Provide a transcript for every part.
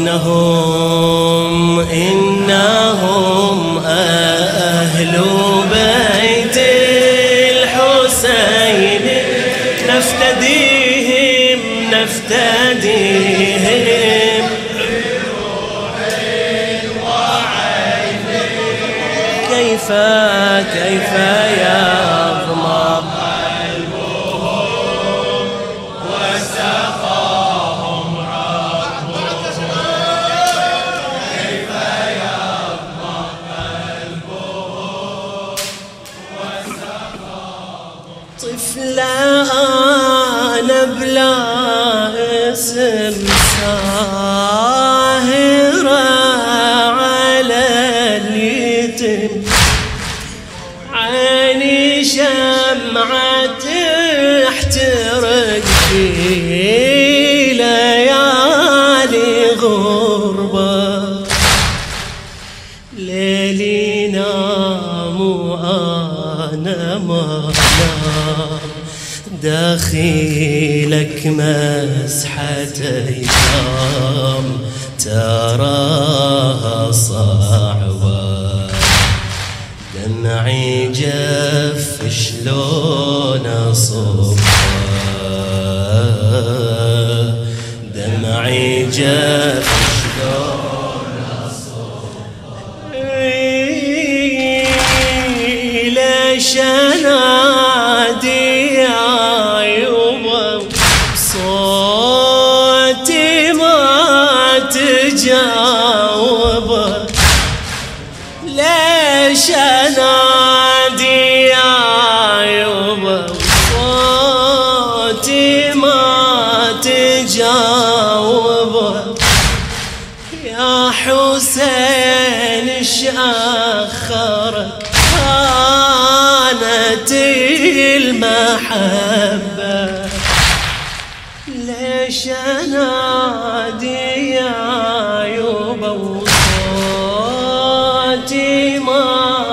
إنهم أهل بيت الحسين نفتديهم كيف يضمر قلبهم وسقاهم ربهم كيف يضمر قلبهم وسقاهم طفلة أنا بلا اسم ساهرة على اليتم عيني شمعة تحترق في ليالي غربة ليلي نام وأنا ما نام داخلك مسحة أيام تراها صعبة دمعي جف شلون أصبها دمعي جف شلون أصبها ليش أنادي يا يوما صوتي ما تجاوبه ليش أنادي يا يوما صوتي ما تجاوبه يا حسين ايش أخرك خانت المحبة ليش أنادي يا يوما صوتي ما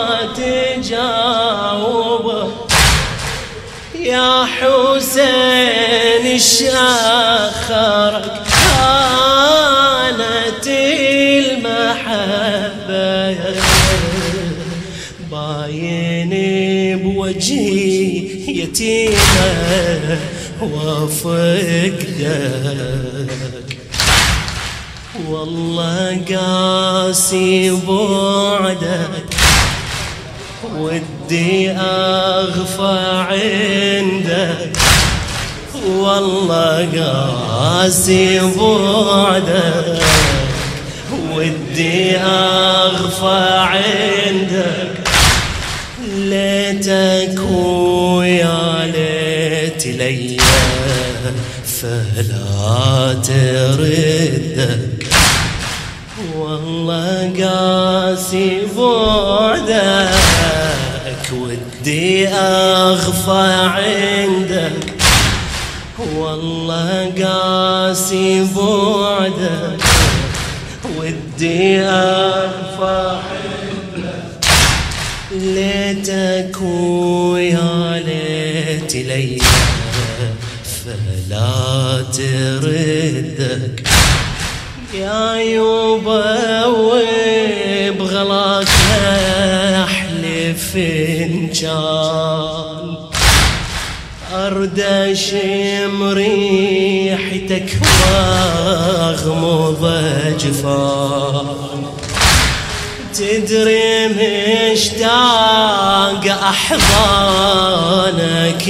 تجاوبه يا حسين ايش أخرك خانت المحبة بايني بوجهي يتيمة وفقدك والله قاسي بعدك ودي أغفى عندك والله قاسي بعدك ودي أغفى عندك ليتك ويا ليت لي فلا تردك والله قاسي بعدك ودي أغفى عندك والله قاسي بعدك ودي أغفى عندك ليتك ويا ليت لي فلا تردك يا يوبا وبغلاك احلف ان كان ارد اشم ريحتك واغمض جفان تدري مشتاق احضانك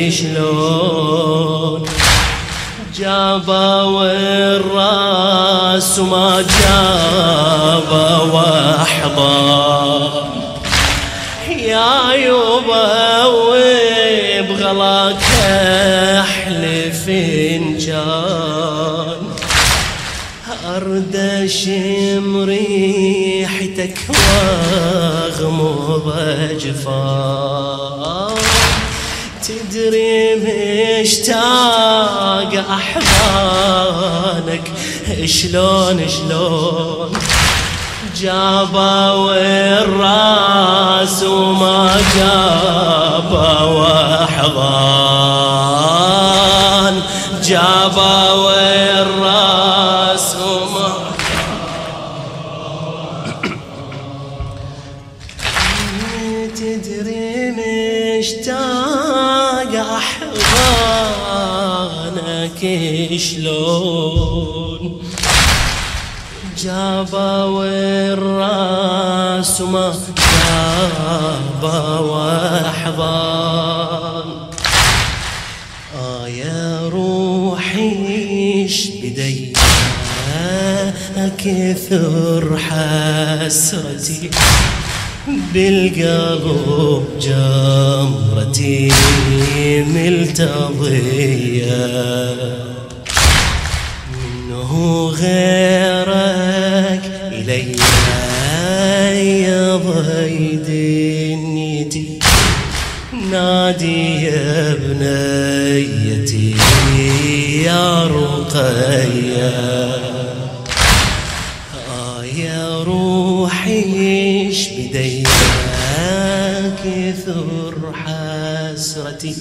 شلون جابوا الراس وما جابوا احضان يا يوبا وبغلاك احلف ان كان ارد اشم ريحتك واغمض جفان تدري مشتاق احضانك شلون جابوا الراس وما جابوا احضان جابوا الراس وما راسك شلون جابا والراس ما جابا واحضان يا روحي ايش بدي كثر حسرتي بالقلب جمرتي ملتضية منه غيرك إلي يضي دنيتي نادي يا بنيتي يا رقية يا روحي ايش بدي كثر حسرتي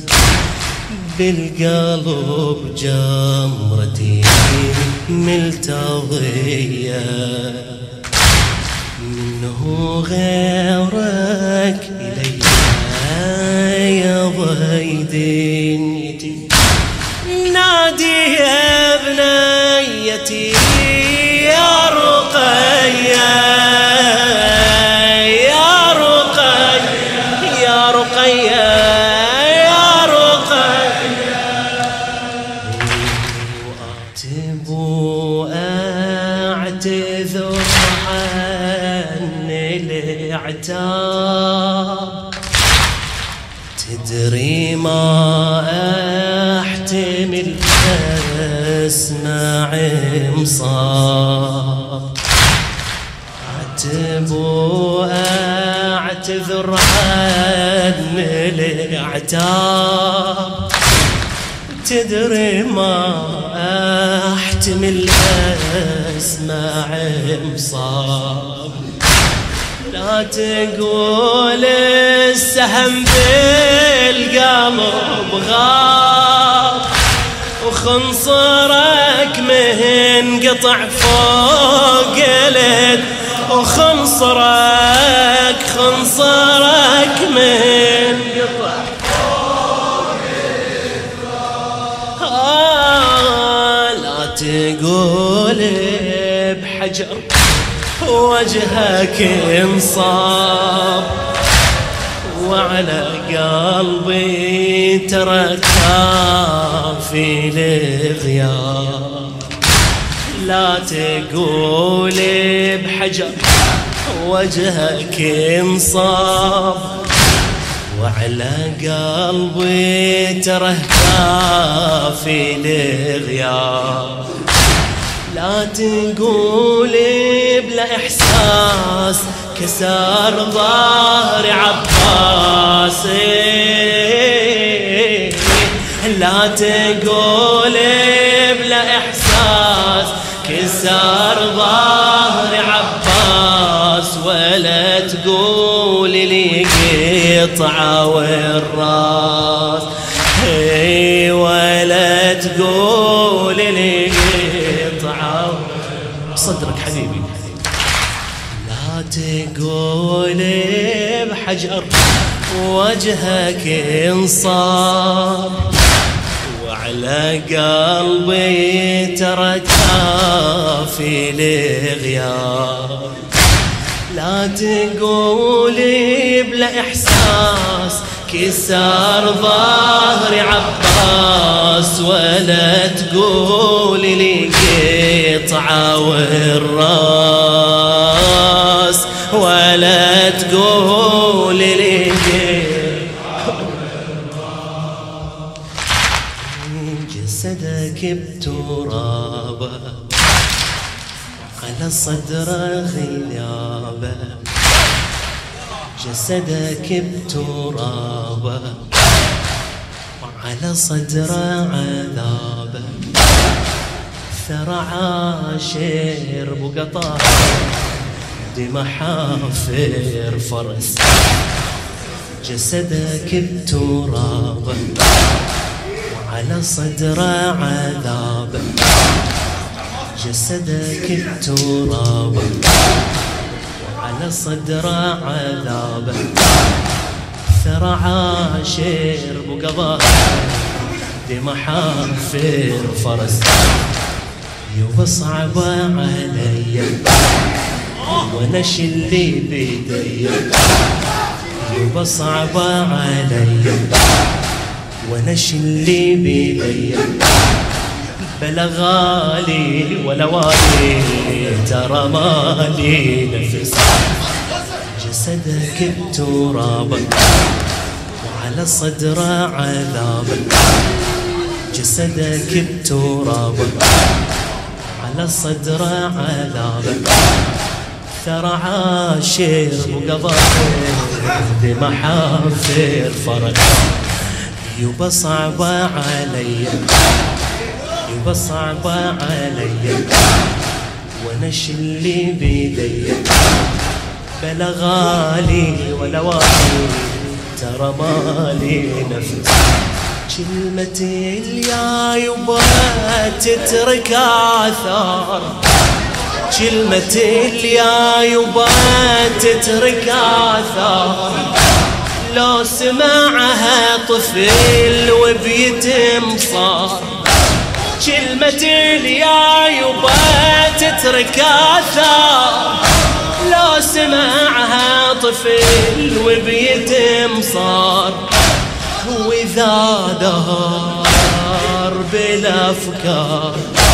بالقلب جمرتي ملتضية منه غيرك إلي يضي دنيتي نادي يا بنيتي يا رقية يا رقية يا رقية يا رقية وأعتب وأعتذر عن العتاب تدري ما أحتمل أسمع مصاب أعتب وأعتذر عن العتاب تدري ما أحتمل أسمع مصاب لا تقول السهم بالقلب غاب وخنصرك مهن قطع فوق اليد وخنصرك مهن قطع فوق اليد لا تقول بحجر وجهك انصاب وعلى قلبي تركها في الغياب لا تقول بحجر وجهك انصاب وعلى قلبي تركها في الغياب لا تقول بلا إحساس كسر ظهر عباس لا تقول بلا إحساس كسر ظهر عباس ولا تقول لي قطعة والراس ولا تقول لي صدرك حبيبي لا تقول بحجر وجهك انصاب وعلى قلبي تركها في الغياب لا تقول بلا إحساس كسر ظهر عباس ولا تقول لي قطعة والراس ولا تقول لي جسدك بترابه على صدره غيابه جسدك بترابه وعلى صدره عذابه ثرى عاشر بقطع دم حافر فرس جسدك بترابه وعلى صدره عذابه جسدك بترابه وعلى صدره عذابه ثرى عاشر بقضاء دم حافر فرس يبا صعبة علي وانا شلي بيدي يبا صعبة علي وانا شلي بيدي بلا غالي ولا والي ترى مالي نفس جسدك بترابك وعلى صدره عذابك جسدك بترابك على صدره عذابك ثرى عاشر وقبائل دم حافر فرق يبا صعبة علي يبا صعبة علي وانا شلي بيدي بلا غالي ولا والي ترى مالي نفس كلمتي اليا يبا تترك آثار كلمتي اليا يبا تترك آثار لو سمعها طفل وبيتم صار كلمتي اليا يبا تترك آثار لو سمعها طفل وبيتم صار وإذا دار بالأفكار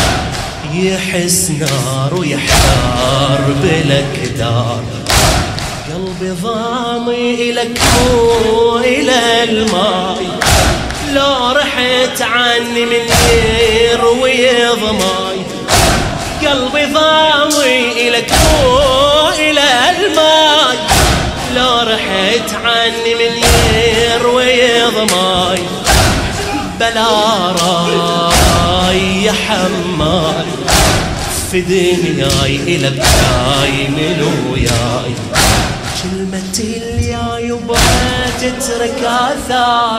يحس نار ويحتار بالأكدار قلبي ضامي إلك مو إلى الماي لو رحت عني من يروي ضماي قلبي ضامي إلك مو إلى الماي لو رحت عني من يروي ضماي بلا راي يا حماي في دنياي إلى بجاي من وياي كلمتي اليا يبا تترك آثار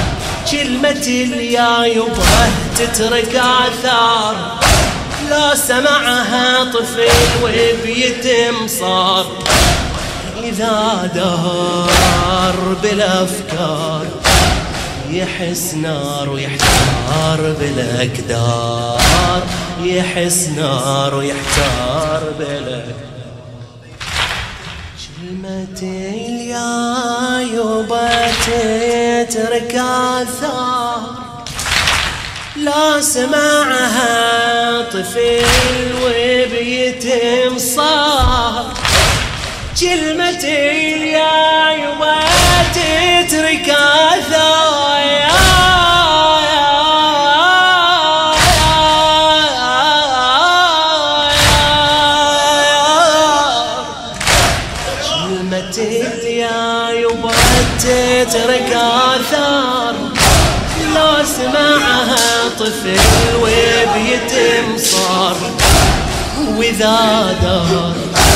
كلمتي اليا يبا تترك آثار لا سمعها طفل وبيتم صار إذا دار بالأفكار يحس نار ويحتار بالأكدار يحس نار ويحتار بالأكدار كلمتي اليا يبا تترك آثار لا سمعها طفل وبيتم صار كلمتي اليا يبا تترك آثار كلمتي اليا يبا تترك آثار لو سمعها طفل وبيتم صار وإذا دار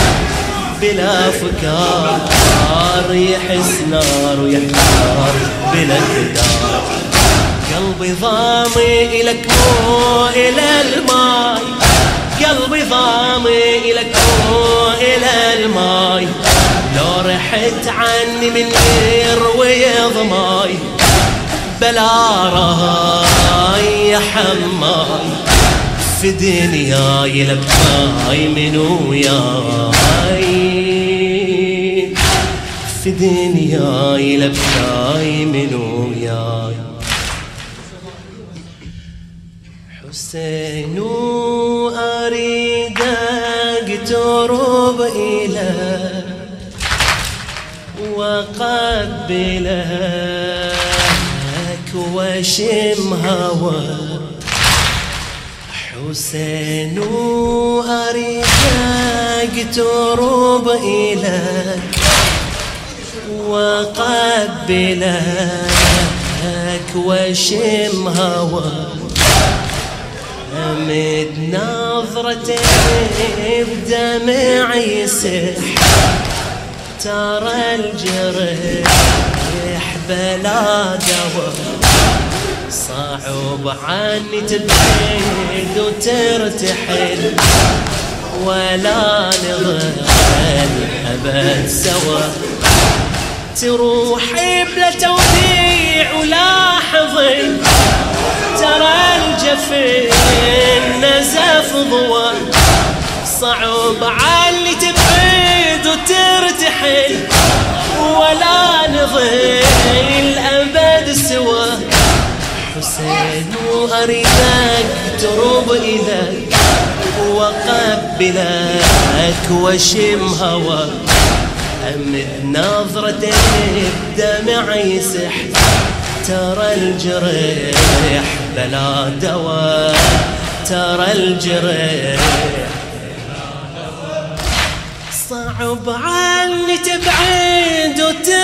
بالأفكار يحس نار ويحتار بالأكدار قلبي ضامي إلك مو إلى الماي قلبي ضامي إلك مو إلى الماي لو رحت عني من يروي ضماي بلا راي يا حماي في دنياي لبجاي من وياي في دنياي لبجاي من وياي حسين أريد أقترب إليك وأقبلك واشم هواك حسين أريد أقترب إليك وأقبلك واشم هواك أمد نظرتي بدمع يسح ترى الجرح بلا دواء صعب عني تبعد وترتحل ولا نظل أبد سوا تروحي بلا توديع ولا حضن ترى الجفين نزف ضوى، صعب عاللي تبعد وترتحل، ولا نظل أبد سوا. حسين وأريدك تروب إليك وأقبلك واشم هواك، أمد نظرتك الدمع يسح، ترى الجرح بلا دواء، ترى الجرح صعب عني تبعد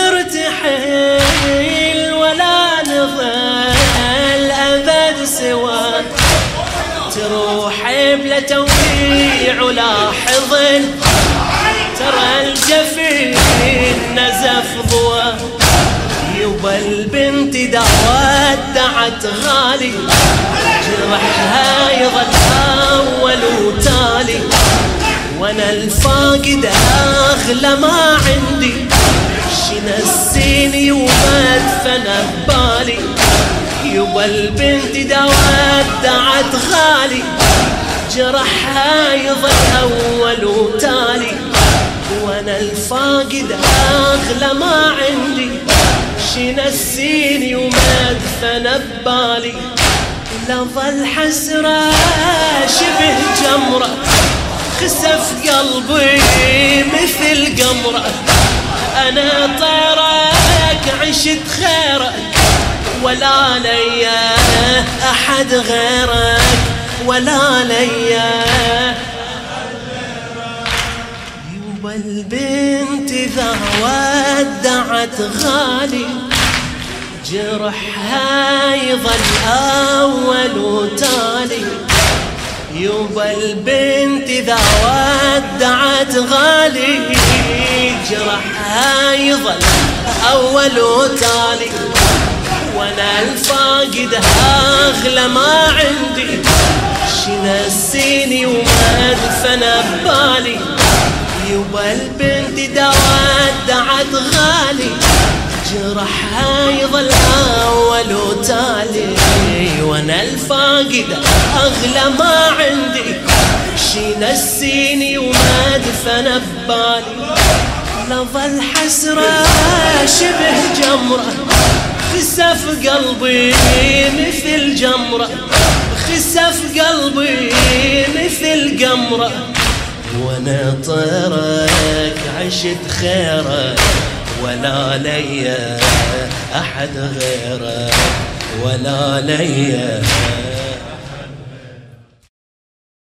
وترتحل، ولا نظل أبد سواك. تروح بلا توقيع ولا حضن، ترى الجفين نزف ضوى. يبا البنت دا ودعت غالي، جرحها يظل أول وتالي، وانا الفاقد اغلى ما عندي، شنسيني ومدفن ببالي. يبا البنت دا ودعت غالي، جرحها يظل اول وتالي، وانا الفاقد اغلى ما عندي، شنسيني ومدفن ببالي. لظل حسرة شبه جمرة، خسف قلبي مثل قمرة. أنا طيرك عشت خيرك، ولا ليا أحد غيرك، ولا ليا. يوبا البنت إذا ودعت غالي، جرحها يظل أول وتالي. يوبا البنت إذا ودعت غالي، جرحها يظل أول وتالي، وانا الفاقد أغلى ما عندي، شنسيني ومدفن ببالي. يوبا البنت إذا ودعت غالي، جرحها يظل أول وتالي، وانا الفاقد أغلى ما عندي، شنسيني ومدفن ببالي. لظل حسرة شبه جمرة، خسف قلبي مثل جمرة، خسف قلبي مثل قمرة. وانا طيرك عشت خيرك، ولا ليا أحد غيرك، ولا ليا